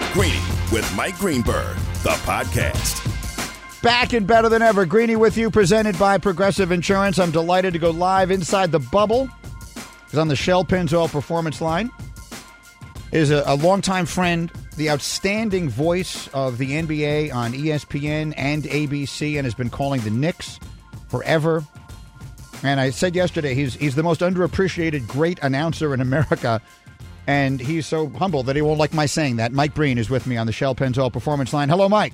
Greeny with Mike Greenberg, the podcast. Back and better than ever. Greeny with you, presented by Progressive Insurance. I'm delighted to go live inside the bubble. He's on the Shell Pennzoil Performance Line. Is a longtime friend, the outstanding voice of the NBA on ESPN and ABC, and has been calling the Knicks forever. And I said yesterday, he's the most underappreciated great announcer in America. And he's so humble that he won't like my saying that. Mike Breen is with me on the Shell Pennzoil Performance Line. Hello, Mike.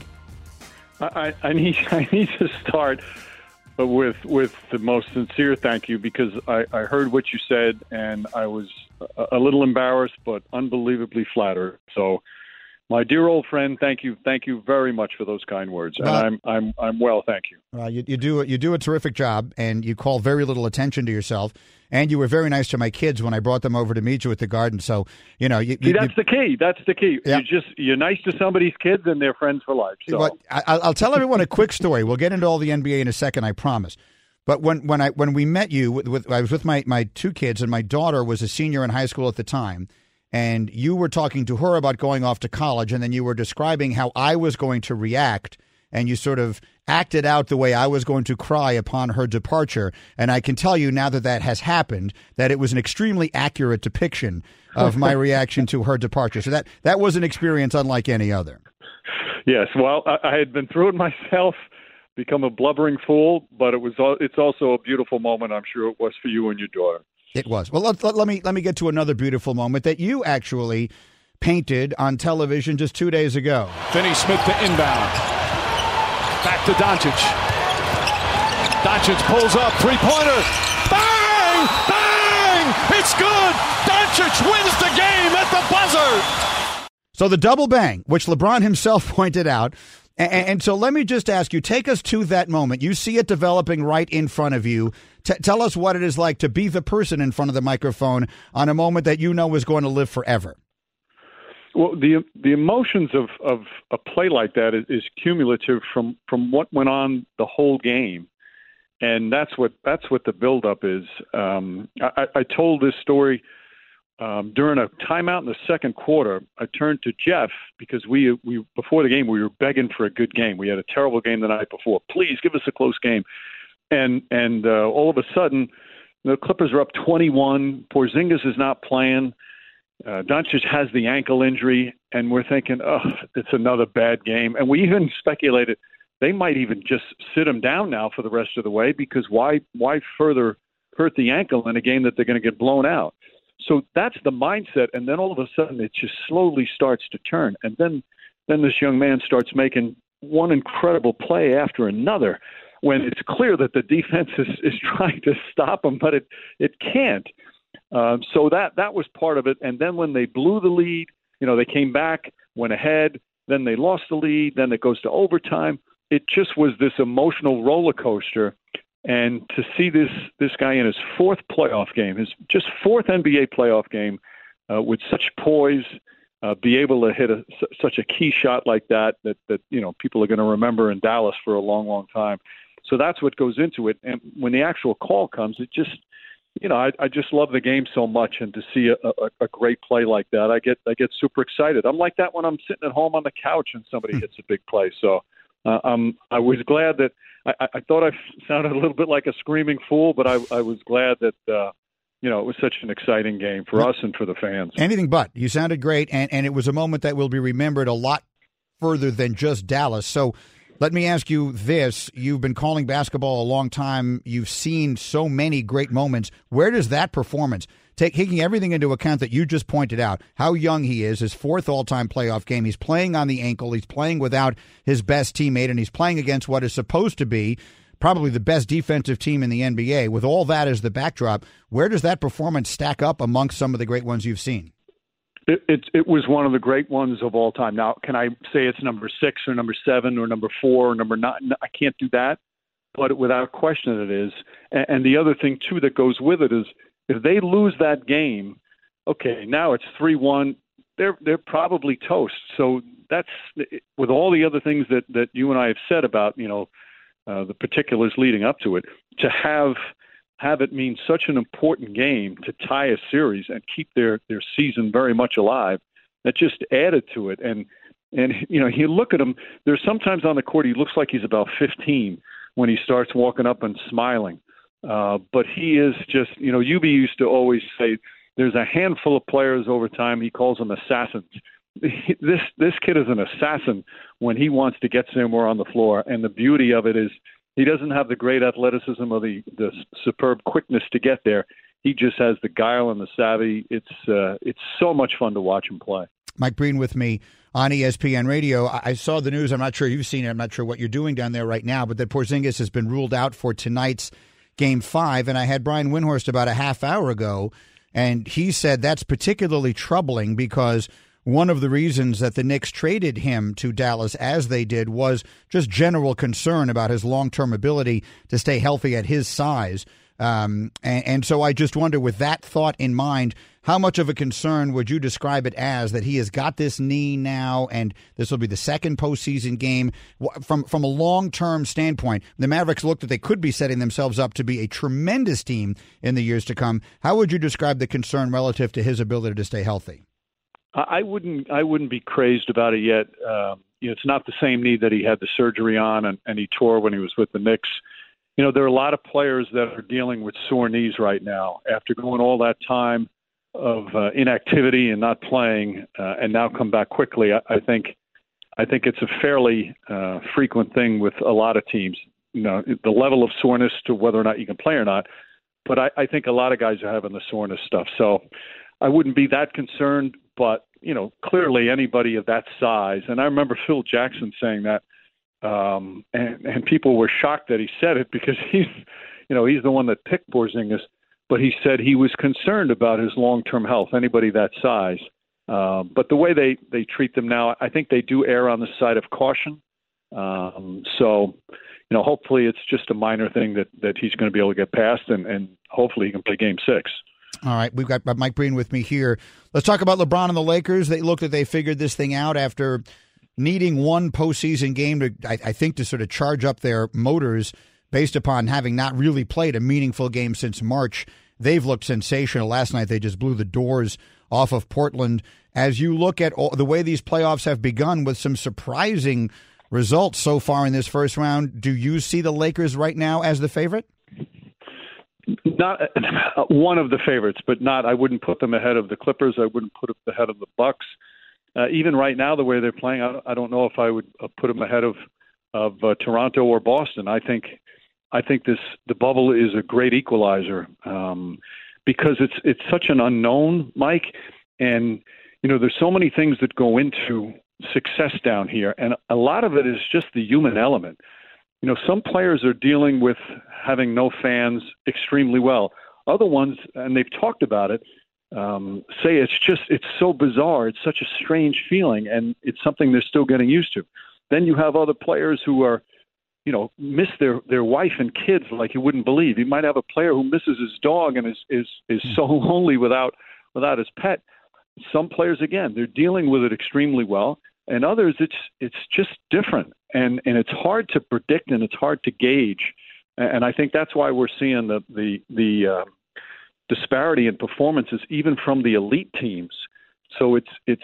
I need to start with the most sincere thank you, because I heard what you said and I was a little embarrassed but unbelievably flattered. So, my dear old friend, thank you very much for those kind words, and I'm well, thank you. You do a terrific job, and you call very little attention to yourself. And you were very nice to my kids when I brought them over to meet you at the Garden. So, you know, that's the key. That's the key. Yeah. You're nice to somebody's kids, and they're friends for life. So well, I'll tell everyone a quick story. We'll get into all the NBA in a second, I promise. But when we met you, I was with my two kids, and my daughter was a senior in high school at the time. And you were talking to her about going off to college, and then you were describing how I was going to react, and you sort of acted out the way I was going to cry upon her departure. And I can tell you now that has happened, that it was an extremely accurate depiction of my reaction to her departure. So that was an experience unlike any other. Yes, well, I had been through it myself, become a blubbering fool, but it's also a beautiful moment. I'm sure it was for you and your daughter. It was. Well, let me get to another beautiful moment that you actually painted on television just 2 days ago. Finney Smith to inbound. Back to Doncic. Doncic pulls up, three-pointer. Bang! Bang! It's good! Doncic wins the game at the buzzer! So the double bang, which LeBron himself pointed out. And so let me just ask you, take us to that moment. You see it developing right in front of you. Tell us what it is like to be the person in front of the microphone on a moment that you know is going to live forever. Well, the emotions of a play like that is cumulative from what went on the whole game, and that's what the buildup is. I told this story during a timeout in the second quarter. I turned to Jeff because we before the game we were begging for a good game. We had a terrible game the night before. Please give us a close game, and all of a sudden the Clippers are up 21. Porzingis is not playing. Doncic has the ankle injury, and we're thinking, oh, it's another bad game. And we even speculated they might even just sit him down now for the rest of the way, because why further hurt the ankle in a game that they're going to get blown out? So that's the mindset, and then all of a sudden it just slowly starts to turn. And then this young man starts making one incredible play after another when it's clear that the defense is trying to stop him, but it can't. So that was part of it. And then when they blew the lead, they came back, went ahead, then they lost the lead, then it goes to overtime. It just was this emotional roller coaster. And to see this guy in his fourth playoff game, his just fourth NBA playoff game, with such poise, be able to hit such a key shot like that people are going to remember in Dallas for a long, long time. So that's what goes into it. And when the actual call comes, it just I just love the game so much, and to see a great play like that, I get super excited. I'm like that when I'm sitting at home on the couch and somebody hits a big play. So I was glad that I thought I sounded a little bit like a screaming fool, but I was glad that it was such an exciting game for us and for the fans. Anything but. You sounded great, and it was a moment that will be remembered a lot further than just Dallas. So let me ask you this. You've been calling basketball a long time. You've seen so many great moments. Where does that performance, taking everything into account that you just pointed out, how young he is, his fourth all-time playoff game, he's playing on the ankle, he's playing without his best teammate, and he's playing against what is supposed to be probably the best defensive team in the NBA. With all that as the backdrop, where does that performance stack up amongst some of the great ones you've seen? It was one of the great ones of all time. Now, can I say it's number 6 or number 7 or number 4 or number 9? I can't do that, but without question it is. And the other thing, too, that goes with it is if they lose that game, okay, now it's 3-1. They're probably toast. So that's with all the other things that you and I have said about, the particulars leading up to it, to have it mean such an important game to tie a series and keep their season very much alive, that just added to it. And And, you look at him, there's sometimes on the court he looks like he's about 15 when he starts walking up and smiling. But he is just, UB used to always say there's a handful of players over time, he calls them assassins. This kid is an assassin when he wants to get somewhere on the floor. And the beauty of it is he doesn't have the great athleticism or the superb quickness to get there. He just has the guile and the savvy. It's so much fun to watch him play. Mike Breen with me on ESPN Radio. I saw the news. I'm not sure you've seen it. I'm not sure what you're doing down there right now, but that Porzingis has been ruled out for tonight's Game 5. And I had Brian Windhorst about a half hour ago, and he said that's particularly troubling because one of the reasons that the Knicks traded him to Dallas as they did was just general concern about his long-term ability to stay healthy at his size. And so I just wonder, with that thought in mind, how much of a concern would you describe it as that he has got this knee now and this will be the second postseason game? From a long-term standpoint, the Mavericks looked that they could be setting themselves up to be a tremendous team in the years to come. How would you describe the concern relative to his ability to stay healthy? I wouldn't be crazed about it yet. It's not the same knee that he had the surgery on and he tore when he was with the Knicks. There are a lot of players that are dealing with sore knees right now after going all that time of inactivity and not playing, and now come back quickly. I think it's a fairly frequent thing with a lot of teams. The level of soreness to whether or not you can play or not. But I think a lot of guys are having the soreness stuff. So I wouldn't be that concerned. But, clearly anybody of that size, and I remember Phil Jackson saying that, and people were shocked that he said it because he's the one that picked Porzingis, but he said he was concerned about his long-term health, anybody that size. But the way they treat them now, I think they do err on the side of caution. So, hopefully it's just a minor thing that he's going to be able to get past, and hopefully he can play Game 6. All right, we've got Mike Breen with me here. Let's talk about LeBron and the Lakers. They looked like they figured this thing out after needing one postseason game to, I think, to sort of charge up their motors based upon having not really played a meaningful game since March. They've looked sensational. Last night they just blew the doors off of Portland. As you look at the way these playoffs have begun with some surprising results so far in this first round, do you see the Lakers right now as the favorite? Not one of the favorites, but I wouldn't put them ahead of the Clippers. I wouldn't put them ahead of the Bucks. Even right now, the way they're playing, I don't know if I would put them ahead of Toronto or Boston. I think the bubble is a great equalizer because it's such an unknown, Mike, and there's so many things that go into success down here, and a lot of it is just the human element. Some players are dealing with having no fans extremely well. Other ones, and they've talked about it, say it's so bizarre. It's such a strange feeling, and it's something they're still getting used to. Then you have other players who are, miss their wife and kids like you wouldn't believe. You might have a player who misses his dog and is so lonely without his pet. Some players, again, they're dealing with it extremely well, and others, it's just different. And it's hard to predict and it's hard to gauge. And I think that's why we're seeing the disparity in performances even from the elite teams. So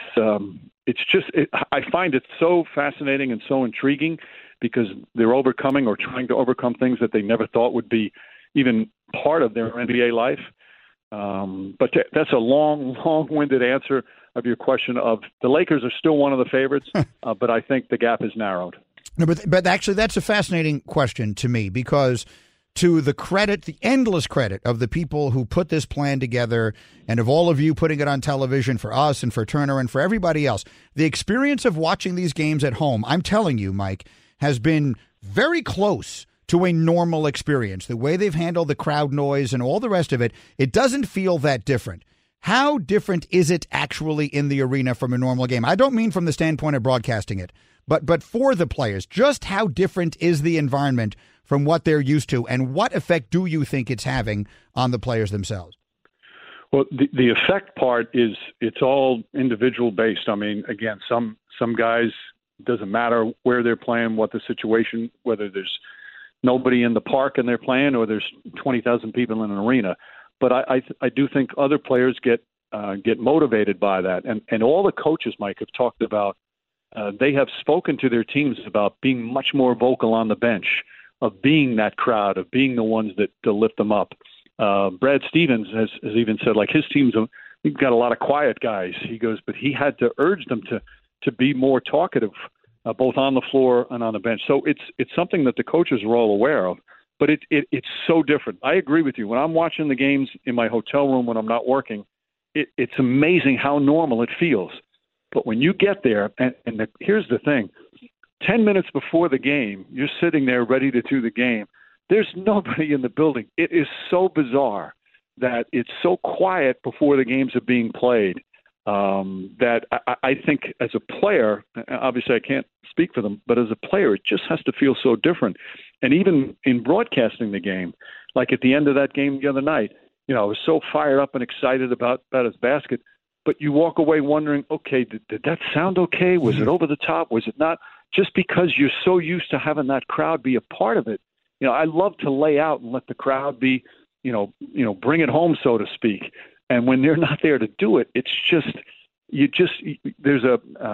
I find it so fascinating and so intriguing because they're overcoming or trying to overcome things that they never thought would be even part of their NBA life. But that's a long-winded answer of your question of the Lakers are still one of the favorites, but I think the gap is narrowed. No, but actually that's a fascinating question to me because to the endless credit of the people who put this plan together and of all of you putting it on television for us and for Turner and for everybody else, the experience of watching these games at home, I'm telling you, Mike, has been very close to a normal experience. The way they've handled the crowd noise and all the rest of it, it doesn't feel that different. How different is it actually in the arena from a normal game? I don't mean from the standpoint of broadcasting it, but for the players, just how different is the environment from what they're used to, and what effect do you think it's having on the players themselves? Well, the effect part is it's all individual based. I mean, again, some guys, it doesn't matter where they're playing, what the situation, whether there's nobody in the park and they're playing or there's 20,000 people in an arena. But I do think other players get motivated by that. And all the coaches, Mike, have talked about they have spoken to their teams about being much more vocal on the bench, of being that crowd, of being the ones that to lift them up. Brad Stevens has even said, like, his teams, we've got a lot of quiet guys. He goes, but he had to urge them to be more talkative, both on the floor and on the bench. So it's something that the coaches are all aware of, but it's so different. I agree with you. When I'm watching the games in my hotel room when I'm not working, it's amazing how normal it feels. But when you get there, here's the thing, 10 minutes before the game, you're sitting there ready to do the game. There's nobody in the building. It is so bizarre that it's so quiet before the games are being played that I think as a player, obviously I can't speak for them, but as a player, it just has to feel so different. And even in broadcasting the game, like at the end of that game the other night, I was so fired up and excited about his basket, but you walk away wondering, okay, did that sound okay? Was it over the top? Was it not? Just because you're so used to having that crowd be a part of it. I love to lay out and let the crowd be, bring it home, so to speak. And when they're not there to do it, it's just there's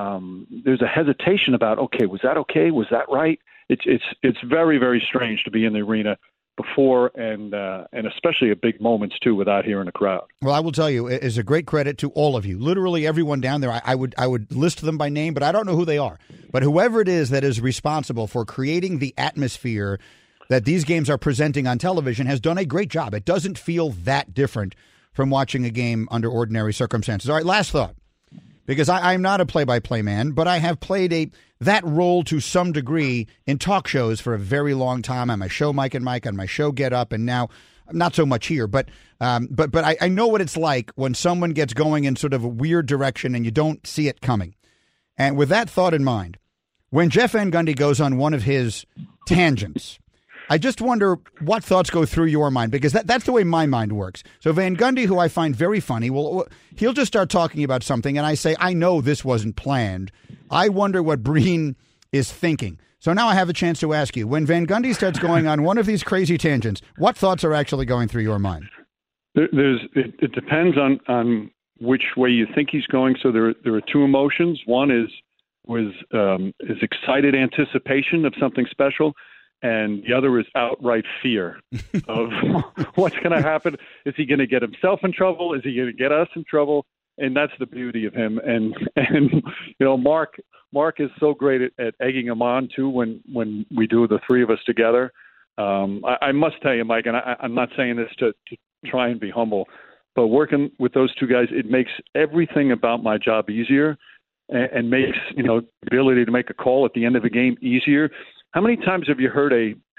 a hesitation about, okay, was that okay? Was that right? It's very, very strange to be in the arena before and especially at big moments too without hearing a crowd. Well, I will tell you, it's a great credit to all of you. Literally everyone down there. I would list them by name, but I don't know who they are. But whoever it is that is responsible for creating the atmosphere that these games are presenting on television has done a great job. It doesn't feel that different from watching a game under ordinary circumstances. All right, last thought, because I'm not a play-by-play man, but I have played that role to some degree in talk shows for a very long time. On my show, Mike and Mike, on my show, Get Up, and now not so much here. But I know what it's like when someone gets going in sort of a weird direction and you don't see it coming. And with that thought in mind, when Jeff Van Gundy goes on one of his tangents, I just wonder what thoughts go through your mind, because that's the way my mind works. So Van Gundy, who I find very funny, he'll just start talking about something, and I say, I know this wasn't planned. I wonder what Breen is thinking. So now I have a chance to ask you, when Van Gundy starts going on one of these crazy tangents, what thoughts are actually going through your mind? It depends on which way you think he's going. So there are two emotions. One is excited anticipation of something special, and the other is outright fear of what's going to happen. Is he going to get himself in trouble? Is he going to get us in trouble? And that's the beauty of him. And Mark is so great at egging him on too when we do the three of us together. I must tell you, Mike, and I'm not saying this to try and be humble, but working with those two guys, it makes everything about my job easier and makes the ability to make a call at the end of a game easier. How many times have you heard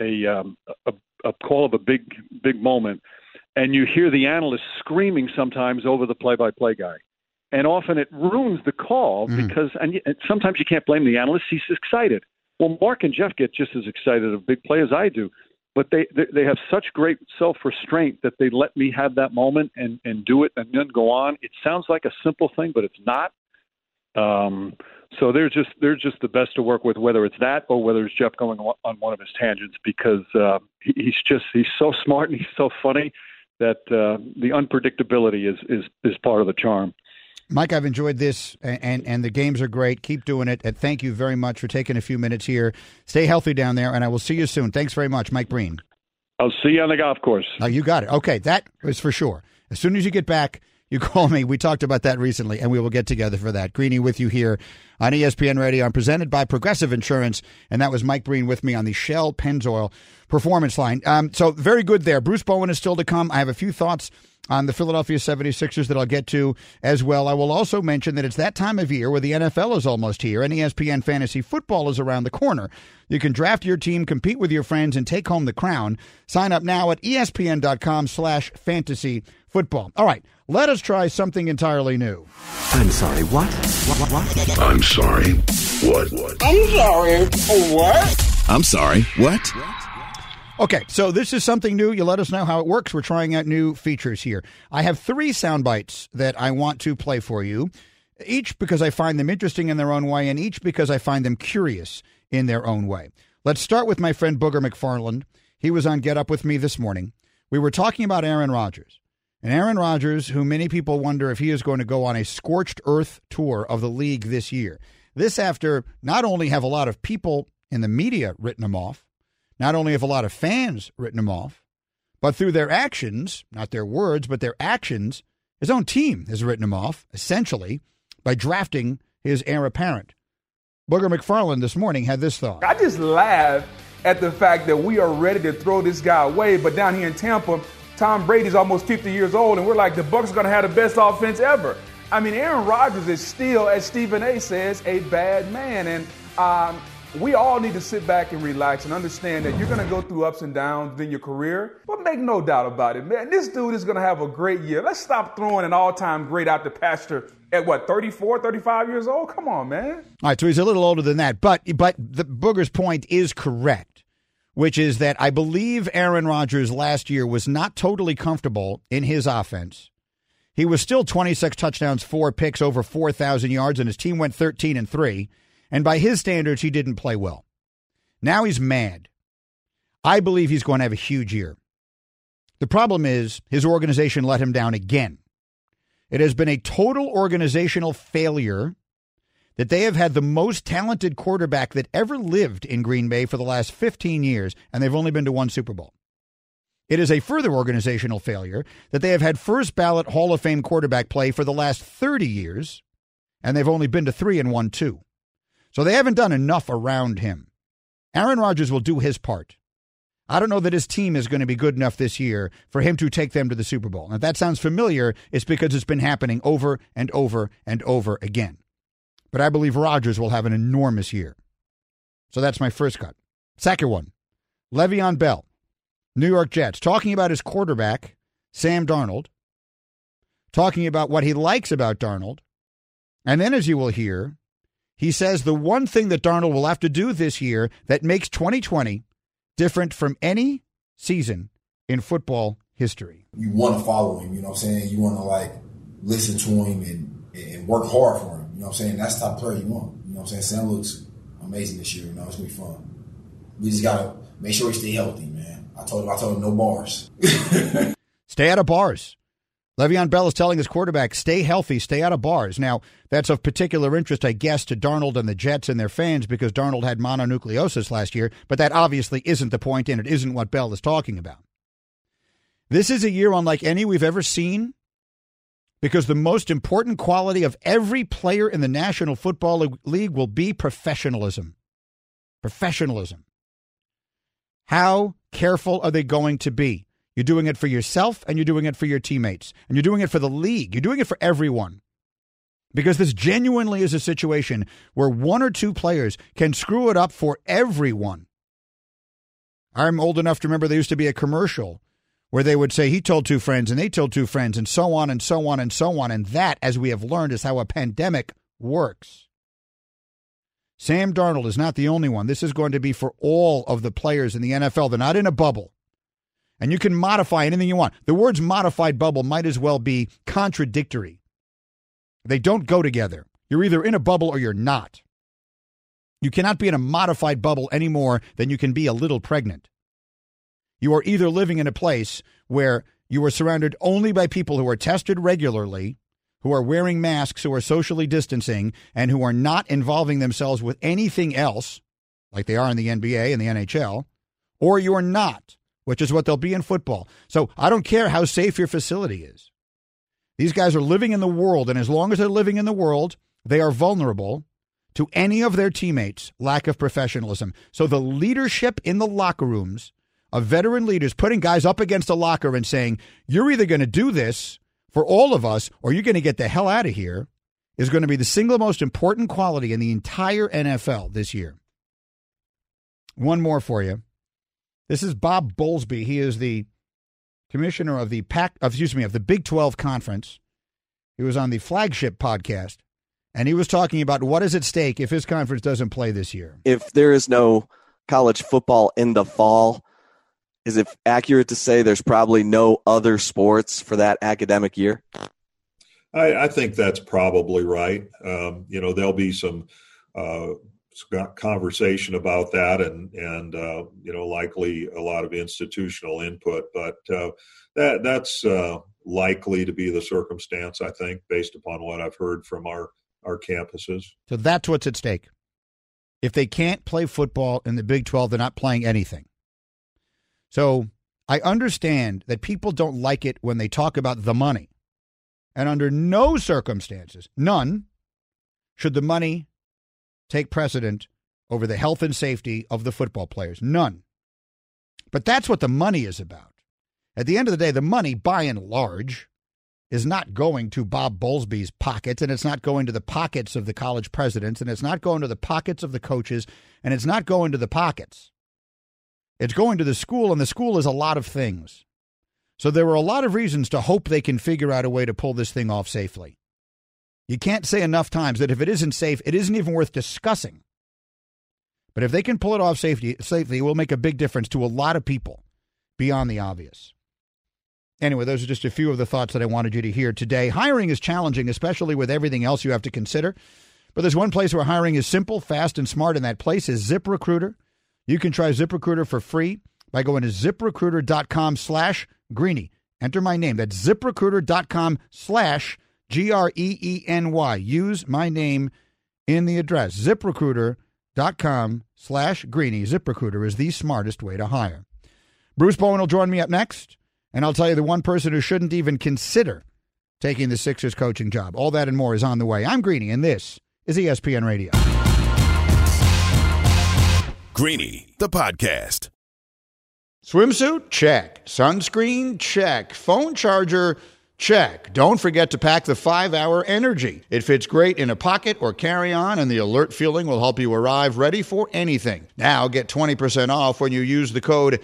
a call of a big moment, and you hear the analyst screaming sometimes over the play-by-play guy, and often it ruins the call because and sometimes you can't blame the analyst. He's excited. Well, Mark and Jeff get just as excited of big play as I do, but they have such great self-restraint that they let me have that moment and do it and then go on. It sounds like a simple thing, but it's not. So they're just the best to work with, whether it's that or whether it's Jeff going on one of his tangents, because he's so smart and he's so funny that the unpredictability is part of the charm. Mike, I've enjoyed this, and the games are great. Keep doing it, and thank you very much for taking a few minutes here. Stay healthy down there, and I will see you soon. Thanks very much, Mike Breen. I'll see you on the golf course. Oh, you got it. Okay, that is for sure. As soon as you get back, you call me. We talked about that recently, and we will get together for that. Greeny with you here on ESPN Radio. I'm presented by Progressive Insurance, and that was Mike Breen with me on the Shell Pennzoil Performance Line. So very good there. Bruce Bowen is still to come. I have a few thoughts on the Philadelphia 76ers that I'll get to as well. I will also mention that it's that time of year where the NFL is almost here, and ESPN Fantasy Football is around the corner. You can draft your team, compete with your friends, and take home the crown. Sign up now at ESPN.com/fantasy football. All right, let us try something entirely new. I'm sorry, what? What? I'm sorry, what? I'm sorry, what? I'm sorry, what? Okay, so this is something new. You let us know how it works. We're trying out new features here. I have 3 sound bites that I want to play for you, each because I find them interesting in their own way, and each because I find them curious in their own way. Let's start with my friend Booger McFarland. He was on Get Up with me this morning. We were talking about Aaron Rodgers. And Aaron Rodgers, who many people wonder if he is going to go on a scorched earth tour of the league this year. This after not only have a lot of people in the media written him off, not only have a lot of fans written him off, but through their actions, not their words, but their actions, his own team has written him off, essentially, by drafting his heir apparent. Booger McFarland this morning had this thought. I just laugh at the fact that we are ready to throw this guy away, but down here in Tampa, Tom Brady's almost 50 years old, and we're like, the Bucs are going to have the best offense ever. I mean, Aaron Rodgers is still, as Stephen A. says, a bad man, and we all need to sit back and relax and understand that you're going to go through ups and downs in your career, but make no doubt about it, man. This dude is going to have a great year. Let's stop throwing an all-time great out the pasture at, 34, 35 years old? Come on, man. All right, so he's a little older than that, but the Booger's point is correct, which is that I believe Aaron Rodgers last year was not totally comfortable in his offense. He was still 26 touchdowns, 4 picks, over 4,000 yards, and his team went 13-3. And by his standards, he didn't play well. Now he's mad. I believe he's going to have a huge year. The problem is his organization let him down again. It has been a total organizational failure that they have had the most talented quarterback that ever lived in Green Bay for the last 15 years, and they've only been to 1 Super Bowl. It is a further organizational failure that they have had first-ballot Hall of Fame quarterback play for the last 30 years, and they've only been to 3 and won 2. So they haven't done enough around him. Aaron Rodgers will do his part. I don't know that his team is going to be good enough this year for him to take them to the Super Bowl. And if that sounds familiar, it's because it's been happening over and over and over again. But I believe Rodgers will have an enormous year. So that's my first cut. Second one, Le'Veon Bell, New York Jets, talking about his quarterback, Sam Darnold, talking about what he likes about Darnold. And then, as you will hear, he says the one thing that Darnold will have to do this year that makes 2020 different from any season in football history. You want to follow him, you know what I'm saying? You want to, listen to him and work hard for him, you know what I'm saying? That's the type of player you want, you know what I'm saying? Sam looks amazing this year, you know, it's going to be fun. We just got to make sure he stay healthy, man. I told him no bars. Stay out of bars. Le'Veon Bell is telling his quarterback, stay healthy, stay out of bars. Now, that's of particular interest, I guess, to Darnold and the Jets and their fans because Darnold had mononucleosis last year, but that obviously isn't the point, and it isn't what Bell is talking about. This is a year unlike any we've ever seen because the most important quality of every player in the National Football League will be professionalism. Professionalism. How careful are they going to be? You're doing it for yourself, and you're doing it for your teammates, and you're doing it for the league. You're doing it for everyone. Because this genuinely is a situation where 1 or 2 players can screw it up for everyone. I'm old enough to remember there used to be a commercial where they would say he told 2 friends, and they told 2 friends, and so on and so on and so on. And that, as we have learned, is how a pandemic works. Sam Darnold is not the only one. This is going to be for all of the players in the NFL. They're not in a bubble. And you can modify anything you want. The words modified bubble might as well be contradictory. They don't go together. You're either in a bubble or you're not. You cannot be in a modified bubble any more than you can be a little pregnant. You are either living in a place where you are surrounded only by people who are tested regularly, who are wearing masks, who are socially distancing, and who are not involving themselves with anything else, like they are in the NBA and the NHL, or you are not, which is what they'll be in football. So I don't care how safe your facility is. These guys are living in the world, and as long as they're living in the world, they are vulnerable to any of their teammates' lack of professionalism. So the leadership in the locker rooms of veteran leaders putting guys up against a locker and saying, you're either going to do this for all of us or you're going to get the hell out of here, is going to be the single most important quality in the entire NFL this year. One more for you. This is Bob Bowlesby. He is the commissioner of the Big 12 Conference. He was on the Flagship podcast, and he was talking about what is at stake if his conference doesn't play this year. If there is no college football in the fall, is it accurate to say there's probably no other sports for that academic year? I think that's probably right. There'll be some conversation about that and likely a lot of institutional input, but that's likely to be the circumstance, I think, based upon what I've heard from our our campuses. So that's what's at stake. If they can't play football in the Big 12, they're not playing anything. So I understand that people don't like it when they talk about the money. And under no circumstances, none, should the money take precedent over the health and safety of the football players. None. But that's what the money is about. At the end of the day, the money, by and large, is not going to Bob Bowlesby's pockets, and it's not going to the pockets of the college presidents, and it's not going to the pockets of the coaches, and it's not going to the pockets. It's going to the school, and the school is a lot of things. So there are a lot of reasons to hope they can figure out a way to pull this thing off safely. You can't say enough times that if it isn't safe, it isn't even worth discussing. But if they can pull it off safely, it will make a big difference to a lot of people beyond the obvious. Anyway, those are just a few of the thoughts that I wanted you to hear today. Hiring is challenging, especially with everything else you have to consider. But there's one place where hiring is simple, fast, and smart, and that place is ZipRecruiter. You can try ZipRecruiter for free by going to ZipRecruiter.com/Greeny. Enter my name. That's ZipRecruiter.com/GREENY. Use my name in the address. ZipRecruiter.com/Greeny. ZipRecruiter is the smartest way to hire. Bruce Bowen will join me up next, and I'll tell you the one person who shouldn't even consider taking the Sixers coaching job. All that and more is on the way. I'm Greeny, and this is ESPN Radio. Greeny, the podcast. Swimsuit? Check. Sunscreen? Check. Phone charger? Check. Don't forget to pack the 5-Hour Energy. It fits great in a pocket or carry-on, and the alert feeling will help you arrive ready for anything. Now get 20% off when you use the code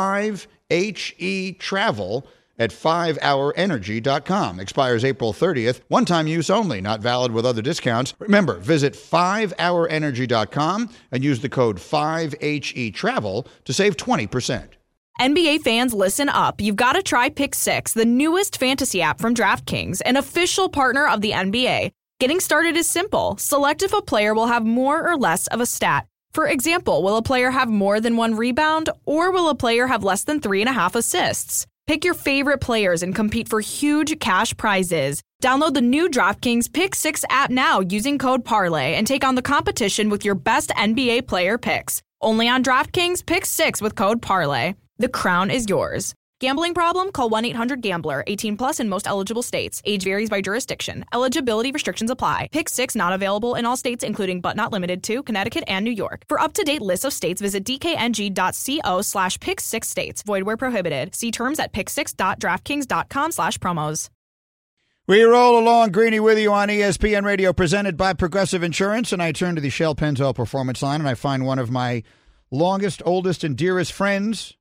5HETRAVEL at 5hourenergy.com. Expires April 30th. One-time use only. Not valid with other discounts. Remember, visit 5hourenergy.com and use the code 5HETRAVEL to save 20%. NBA fans, listen up. You've got to try Pick 6, the newest fantasy app from DraftKings, an official partner of the NBA. Getting started is simple. Select if a player will have more or less of a stat. For example, will a player have more than 1 rebound, or will a player have less than 3.5 assists? Pick your favorite players and compete for huge cash prizes. Download the new DraftKings Pick 6 app now using code PARLAY and take on the competition with your best NBA player picks. Only on DraftKings Pick 6 with code PARLAY. The crown is yours. Gambling problem? Call 1-800-GAMBLER. 18 plus in most eligible states. Age varies by jurisdiction. Eligibility restrictions apply. Pick 6 not available in all states, including but not limited to Connecticut and New York. For up-to-date lists of states, visit dkng.co/pick6states. Void where prohibited. See terms at pick6.draftkings.com/promos. We roll along, Greeny, with you on ESPN Radio, presented by Progressive Insurance, and I turn to the Shell Pennzoil Performance Line, and I find one of my longest, oldest, and dearest friends,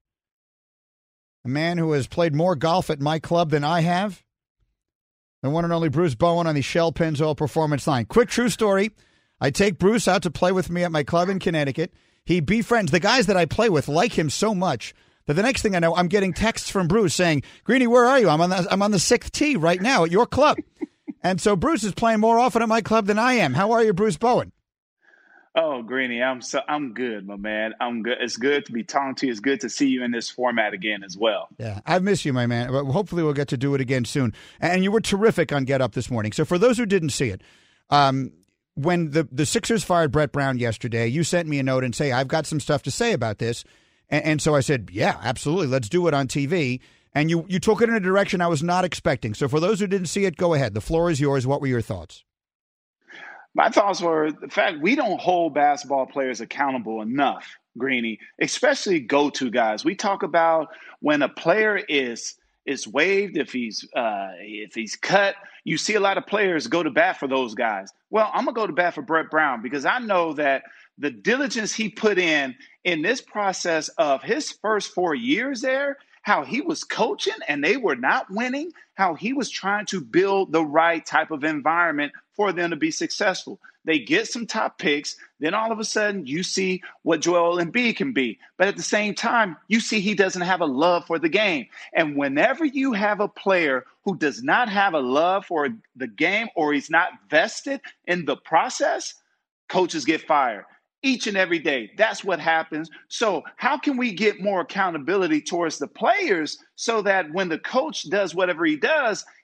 a man who has played more golf at my club than I have, the one and only Bruce Bowen on the Shell Pennzoil Performance Line. Quick true story. I take Bruce out to play with me at my club in Connecticut. He befriends the guys that I play with, like him so much that the next thing I know, I'm getting texts from Bruce saying, Greeny, where are you? I'm on the 6th tee right now at your club. And so Bruce is playing more often at my club than I am. How are you, Bruce Bowen? Oh, Greeny, I'm good, my man. I'm good. It's good to be talking to you. It's good to see you in this format again as well. Yeah, I've missed you, my man. But hopefully we'll get to do it again soon. And you were terrific on Get Up this morning. So for those who didn't see it, when the Sixers fired Brett Brown yesterday, you sent me a note and say, I've got some stuff to say about this. And so I said, yeah, absolutely. Let's do it on TV. And you took it in a direction I was not expecting. So for those who didn't see it, go ahead. The floor is yours. What were your thoughts? My thoughts were the fact we don't hold basketball players accountable enough, Greeny, especially go-to guys. We talk about when a player is waived, if he's cut. You see a lot of players go to bat for those guys. Well, I'm going to go to bat for Brett Brown because I know that the diligence he put in this process of his first 4 years there, how he was coaching and they were not winning, how he was trying to build the right type of environment for them to be successful. They get some top picks. Then all of a sudden you see what Joel Embiid can be. But at the same time, you see he doesn't have a love for the game. And whenever you have a player who does not have a love for the game or he's not vested in the process, coaches get fired. Each and every day. That's what happens. So how can we get more accountability towards the players so that when the coach does whatever he does,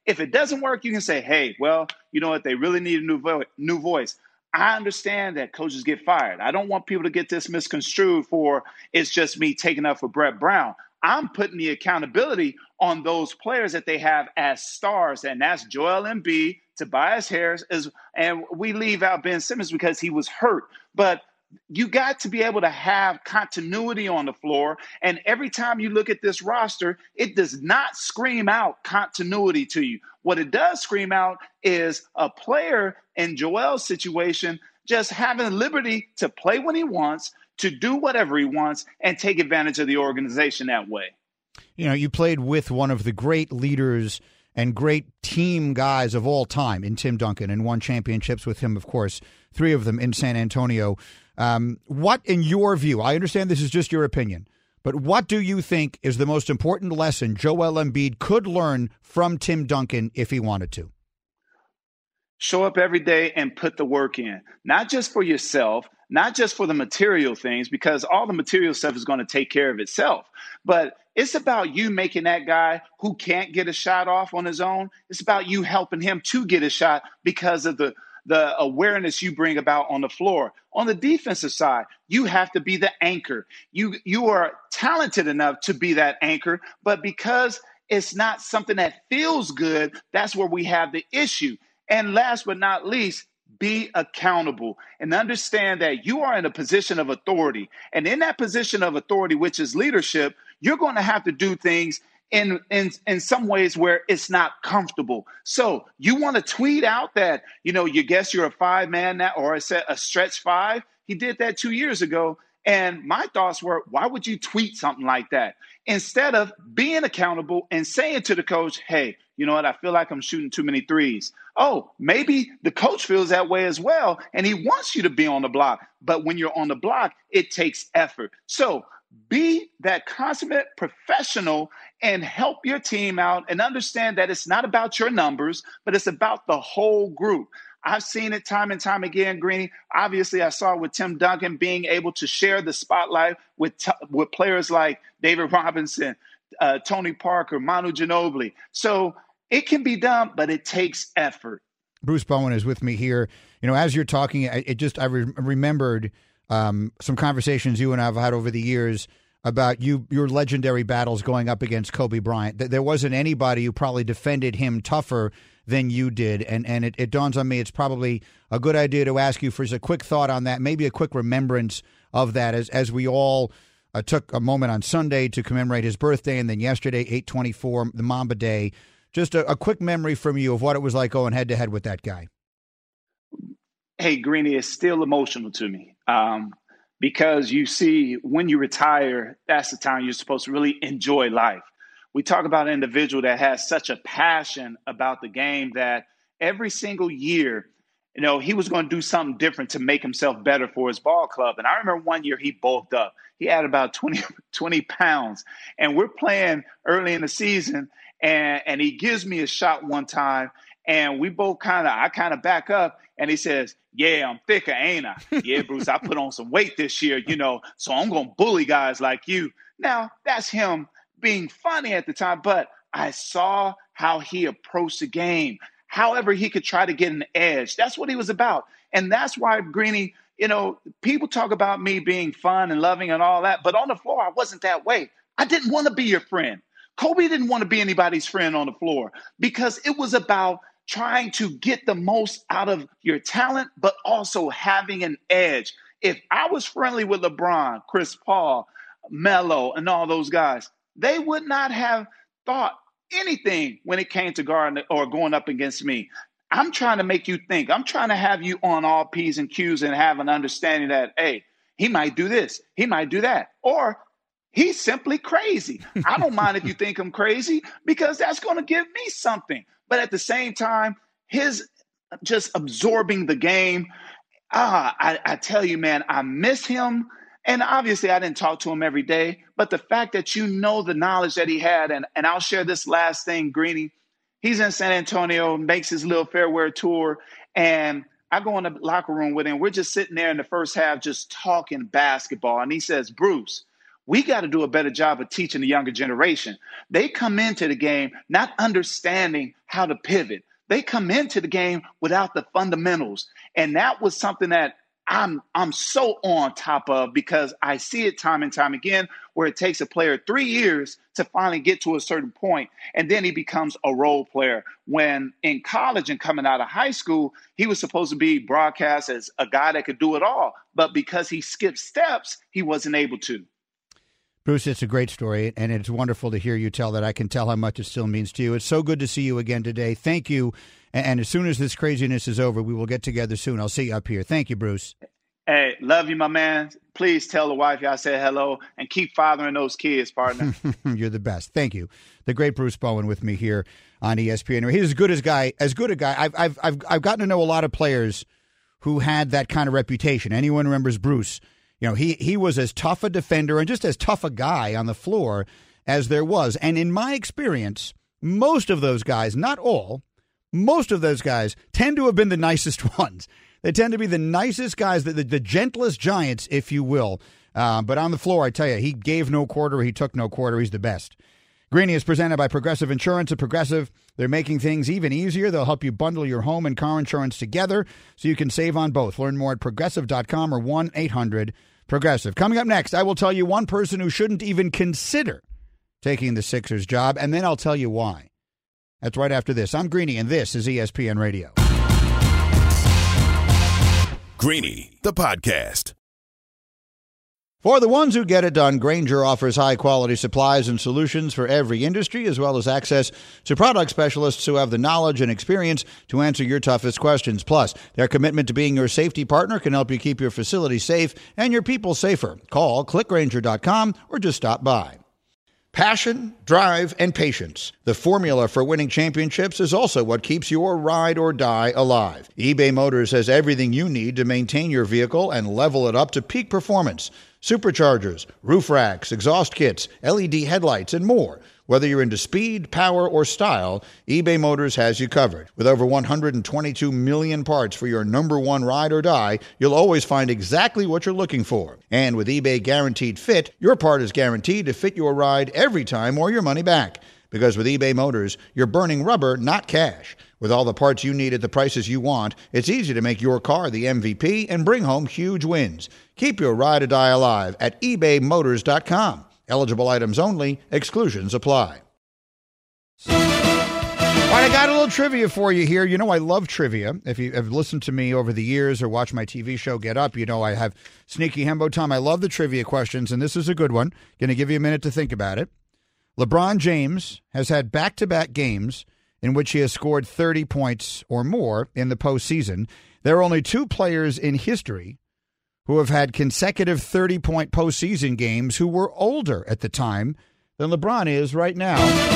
If it doesn't work, you can say, hey, well, you know what? They really need a new voice. I understand that coaches get fired. I don't want people to get this misconstrued for it's just me taking up for Brett Brown. I'm putting the accountability on those players that they have as stars, and that's Joel Embiid, Tobias Harris, and we leave out Ben Simmons because he was hurt. But you got to be able to have continuity on the floor. And every time you look at this roster, it does not scream out continuity to you. What it does scream out is a player in Joel's situation just having liberty to play when he wants, to do whatever he wants, and take advantage of the organization that way. You know, you played with one of the great leaders and great team guys of all time in Tim Duncan and won championships with him, of course, 3 of them in San Antonio. What, in your view, I understand this is just your opinion, but what do you think is the most important lesson Joel Embiid could learn from Tim Duncan if he wanted to? Show up every day and put the work in, not just for yourself, not just for the material things, because all the material stuff is going to take care of itself. But it's about you making that guy who can't get a shot off on his own. It's about you helping him to get a shot because of the awareness you bring about on the floor. On the defensive side, you have to be the anchor. You are talented enough to be that anchor, but because it's not something that feels good, that's where we have the issue. And last but not least, be accountable and understand that you are in a position of authority. And in that position of authority, which is leadership, you're going to have to do things in some ways where it's not comfortable. So you want to tweet out that, you guess you're a 5-man now or a stretch 5. He did that 2 years ago. And my thoughts were, why would you tweet something like that? Instead of being accountable and saying to the coach, hey, you know what? I feel like I'm shooting too many threes. Oh, maybe the coach feels that way as well, and he wants you to be on the block. But when you're on the block, it takes effort. So be that consummate professional and help your team out and understand that it's not about your numbers, but it's about the whole group. I've seen it time and time again, Greeny. Obviously, I saw it with Tim Duncan being able to share the spotlight with players like David Robinson, Tony Parker, Manu Ginobili. So it can be done, but it takes effort. Bruce Bowen is with me here. As you're talking, I remembered some conversations you and I have had over the years about your legendary battles going up against Kobe Bryant. There wasn't anybody who probably defended him tougher than you did. And it dawns on me it's probably a good idea to ask you for a quick thought on that, maybe a quick remembrance of that as we all took a moment on Sunday to commemorate his birthday, and then yesterday, 8/24, the Mamba Day. Just a quick memory from you of what it was like going head-to-head with that guy. Hey, Greeny, it's still emotional to me because you see, when you retire, that's the time you're supposed to really enjoy life. We talk about an individual that has such a passion about the game that every single year, he was going to do something different to make himself better for his ball club. And I remember one year he bulked up. He had about 20 pounds. And we're playing early in the season, and he gives me a shot one time, and we both I kind of back up, and he says, yeah, I'm thicker, ain't I? Yeah, Bruce, I put on some weight this year, so I'm going to bully guys like you. Now, that's him being funny at the time, but I saw how he approached the game, however he could try to get an edge. That's what he was about. And that's why, Greeny, people talk about me being fun and loving and all that, but on the floor, I wasn't that way. I didn't want to be your friend. Kobe didn't want to be anybody's friend on the floor because it was about trying to get the most out of your talent, but also having an edge. If I was friendly with LeBron, Chris Paul, Melo, and all those guys, they would not have thought anything when it came to guarding or going up against me. I'm trying to make you think. I'm trying to have you on all P's and Q's and have an understanding that, hey, he might do this, he might do that, or he's simply crazy. I don't mind if you think I'm crazy because that's going to give me something. But at the same time, his just absorbing the game, I tell you, man, I miss him. And obviously, I didn't talk to him every day. But the fact that the knowledge that he had, and I'll share this last thing, Greeny. He's in San Antonio, makes his little farewell tour, and I go in the locker room with him. We're just sitting there in the first half just talking basketball. And he says, Bruce, We got to do a better job of teaching the younger generation. They come into the game not understanding how to pivot. They come into the game without the fundamentals. And that was something that I'm so on top of, because I see it time and time again where it takes a player 3 years to finally get to a certain point, and then he becomes a role player. When in college and coming out of high school, he was supposed to be broadcast as a guy that could do it all. But because he skipped steps, he wasn't able to. Bruce, it's a great story, and it's wonderful to hear you tell that. I can tell how much it still means to you. It's so good to see you again today. Thank you. And as soon as this craziness is over, we will get together soon. I'll see you up here. Thank you, Bruce. Hey, love you, my man. Please tell the wife I said hello, and keep fathering those kids, partner. You're the best. Thank you. The great Bruce Bowen with me here on ESPN. He's as good a guy. I've gotten to know a lot of players who had that kind of reputation. Anyone remembers Bruce? You know, he was as tough a defender and just as tough a guy on the floor as there was. And in my experience, most of those guys, not all, most of those guys tend to have been the nicest ones. They tend to be the nicest guys, the gentlest giants, if you will. But on the floor, I tell you, he gave no quarter, he took no quarter. He's the best. Greeny is presented by Progressive Insurance. At Progressive, they're making things even easier. They'll help you bundle your home and car insurance together so you can save on both. Learn more at Progressive.com or 1-800-PROGRESSIVE. Coming up next, I will tell you one person who shouldn't even consider taking the Sixers job, and then I'll tell you why. That's right after this. I'm Greeny, and this is ESPN Radio. Greeny, the podcast. For the ones who get it done, Grainger offers high-quality supplies and solutions for every industry, as well as access to product specialists who have the knowledge and experience to answer your toughest questions. Plus, their commitment to being your safety partner can help you keep your facility safe and your people safer. Call, clickgrainger.com, or just stop by. Passion, drive, and patience. The formula for winning championships is also what keeps your ride or die alive. eBay Motors has everything you need to maintain your vehicle and level it up to peak performance. Superchargers, roof racks, exhaust kits, LED headlights, and more. Whether you're into speed, power, or style, eBay Motors has you covered. With over 122 million parts for your number one ride or die, you'll always find exactly what you're looking for. And with eBay Guaranteed Fit, your part is guaranteed to fit your ride every time or your money back. Because with eBay Motors, you're burning rubber, not cash. With all the parts you need at the prices you want, it's easy to make your car the MVP and bring home huge wins. Keep your ride or die alive at ebaymotors.com. Eligible items only. Exclusions apply. All right, I got a little trivia for you here. You know I love trivia. If you have listened to me over the years or watched my TV show Get Up, you know I have sneaky hembo time. I love the trivia questions, and this is a good one. Going to give you a minute to think about it. LeBron James has had back-to-back games in which he has scored 30 points or more in the postseason. There are only two players in history who have had consecutive 30-point postseason games who were older at the time than LeBron is right now.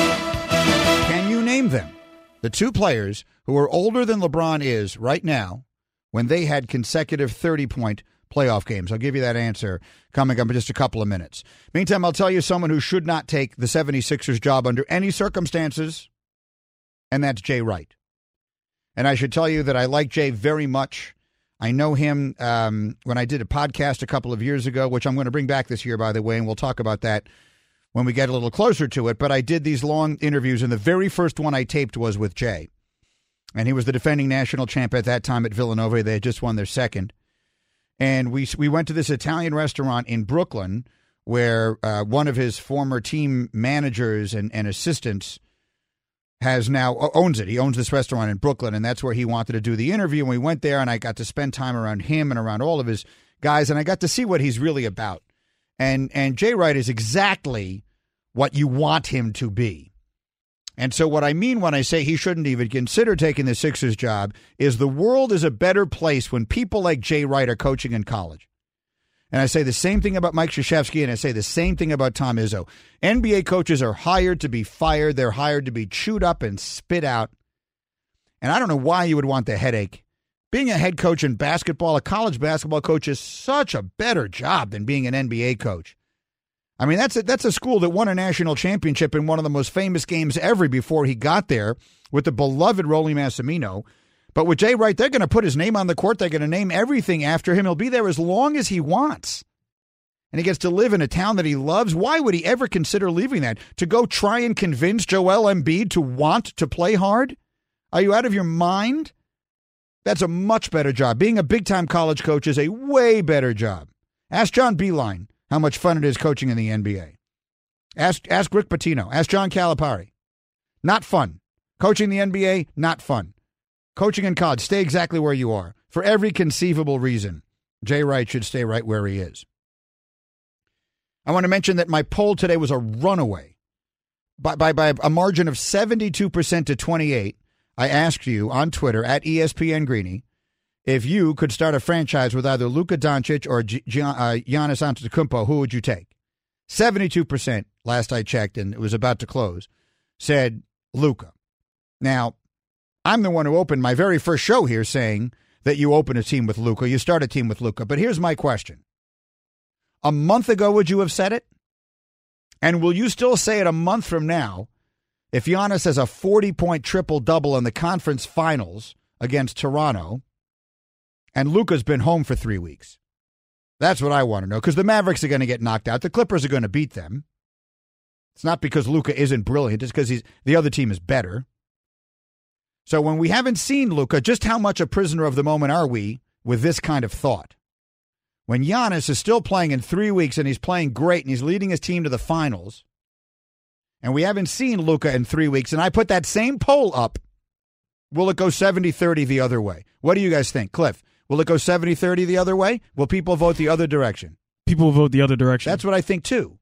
Can you name them? The two players who are older than LeBron is right now when they had consecutive 30-point playoff games. I'll give you that answer coming up in just a couple of minutes. Meantime, I'll tell you someone who should not take the 76ers job under any circumstances, and that's Jay Wright. And I should tell you that I like Jay very much. I know him when I did a podcast a couple of years ago, which I'm going to bring back this year, by the way, and we'll talk about that when we get a little closer to it. But I did these long interviews, and the very first one I taped was with Jay. And he was the defending national champ at that time at Villanova. They had just won their second. And we went to this Italian restaurant in Brooklyn where one of his former team managers and assistants has now owns it. He owns this restaurant in Brooklyn, and that's where he wanted to do the interview. And we went there, and I got to spend time around him and around all of his guys, and I got to see what he's really about. And Jay Wright is exactly what you want him to be. And so what I mean when I say he shouldn't even consider taking the Sixers job is the world is a better place when people like Jay Wright are coaching in college. And I say the same thing about Mike Krzyzewski, and I say the same thing about Tom Izzo. NBA coaches are hired to be fired. They're hired to be chewed up and spit out. And I don't know why you would want the headache. Being a head coach in basketball, a college basketball coach, is such a better job than being an NBA coach. I mean, that's a school that won a national championship in one of the most famous games ever before he got there with the beloved Rollie Massimino. But with Jay Wright, they're going to put his name on the court. They're going to name everything after him. He'll be there as long as he wants. and he gets to live in a town that he loves, why would he ever consider leaving that to go try and convince Joel Embiid to want to play hard? Are you out of your mind? That's a much better job. Being a big-time college coach is a way better job. Ask John Beilein how much fun it is coaching in the NBA. Ask Rick Pitino. Ask John Calipari. Not fun. Coaching the NBA, not fun. Coaching in college, stay exactly where you are. For every conceivable reason, Jay Wright should stay right where he is. I want to mention that my poll today was a runaway. By a margin of 72% to 28%, I asked you on Twitter, at ESPN Greeny, if you could start a franchise with either Luka Doncic or Giannis Antetokounmpo, who would you take? 72%, last I checked, and it was about to close, said Luka. Now, I'm the one who opened my very first show here saying that you open a team with Luka, you start a team with Luka. But here's my question. A month ago, would you have said it? And will you still say it a month from now if Giannis has a 40-point triple-double in the conference finals against Toronto and Luka's been home for 3 weeks? That's what I want to know, because the Mavericks are going to get knocked out. The Clippers are going to beat them. It's not because Luka isn't brilliant. It's because the other team is better. So when we haven't seen Luka, just how much a prisoner of the moment are we with this kind of thought? When Giannis is still playing in 3 weeks and he's playing great and he's leading his team to the finals, and we haven't seen Luka in 3 weeks, and I put that same poll up, will it go 70-30 the other way? What do you guys think? Cliff, will it go 70-30 the other way? Will people vote the other direction? People will vote the other direction. That's what I think, too.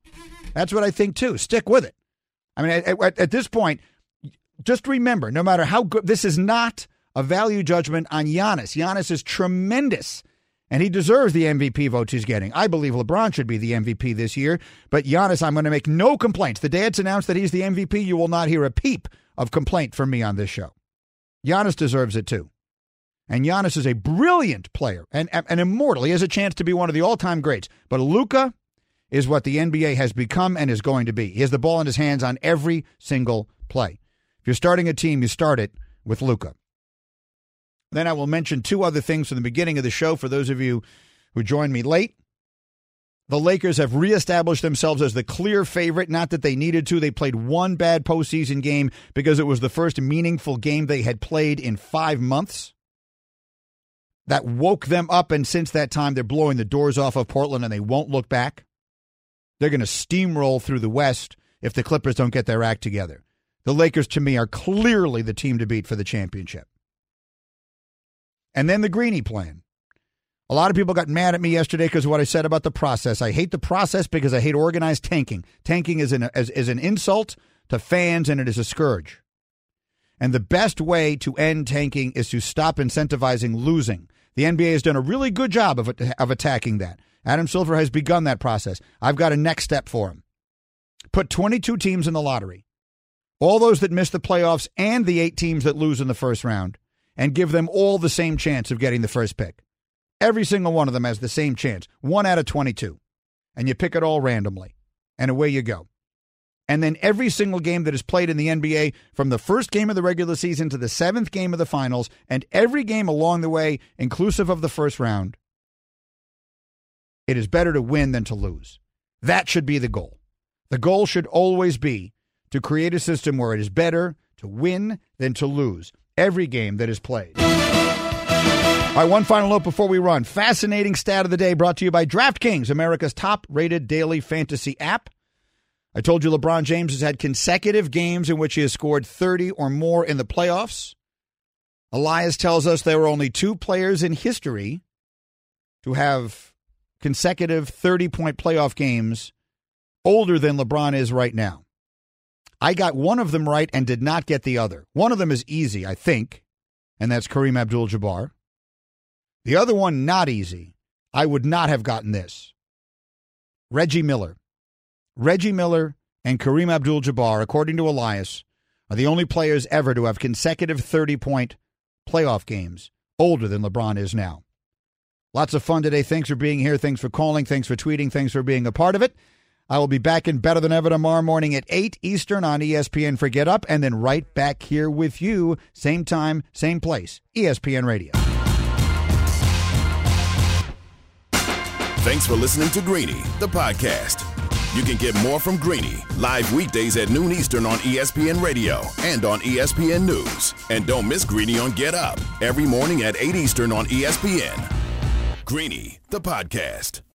Stick with it. I mean, at this point, just remember, no matter how good, this is not a value judgment on Giannis. Giannis is tremendous, and he deserves the MVP votes he's getting. I believe LeBron should be the MVP this year, but Giannis, I'm going to make no complaints. The day it's announced that he's the MVP, you will not hear a peep of complaint from me on this show. Giannis deserves it, too. And Giannis is a brilliant player and immortal. He has a chance to be one of the all-time greats. But Luka is what the NBA has become and is going to be. He has the ball in his hands on every single play. If you're starting a team, you start it with Luka. Then I will mention two other things from the beginning of the show for those of you who joined me late. The Lakers have reestablished themselves as the clear favorite, not that they needed to. They played one bad postseason game because it was the first meaningful game they had played in 5 months. That woke them up, and since that time, they're blowing the doors off of Portland, and they won't look back. They're going to steamroll through the West if the Clippers don't get their act together. The Lakers, to me, are clearly the team to beat for the championship. And then the Greeny plan. A lot of people got mad at me yesterday because of what I said about the process. I hate the process because I hate organized tanking. Tanking is an insult to fans, and it is a scourge. And the best way to end tanking is to stop incentivizing losing. The NBA has done a really good job of attacking that. Adam Silver has begun that process. I've got a next step for him. Put 22 teams in the lottery, all those that miss the playoffs and the 8 teams that lose in the first round, and give them all the same chance of getting the first pick. Every single one of them has the same chance, 1 out of 22. And you pick it all randomly, and away you go. And then every single game that is played in the NBA, from the first game of the regular season to the 7th game of the finals, and every game along the way, inclusive of the first round, it is better to win than to lose. That should be the goal. The goal should always be to create a system where it is better to win than to lose every game that is played. All right, one final note before we run. Fascinating stat of the day brought to you by DraftKings, America's top-rated daily fantasy app. I told you LeBron James has had consecutive games in which he has scored 30 or more in the playoffs. Elias tells us there were only 2 players in history to have consecutive 30-point playoff games older than LeBron is right now. I got one of them right and did not get the other. One of them is easy, I think, and that's Kareem Abdul-Jabbar. The other one, not easy. I would not have gotten this. Reggie Miller. Reggie Miller and Kareem Abdul-Jabbar, according to Elias, are the only players ever to have consecutive 30-point playoff games older than LeBron is now. Lots of fun today. Thanks for being here. Thanks for calling. Thanks for tweeting. Thanks for being a part of it. I will be back in Better Than Ever tomorrow morning at 8 Eastern on ESPN for Get Up, and then right back here with you, same time, same place, ESPN Radio. Thanks for listening to Greeny, the podcast. You can get more from Greeny live weekdays at noon Eastern on ESPN Radio and on ESPN News. And don't miss Greeny on Get Up every morning at 8 Eastern on ESPN. Greeny, the podcast.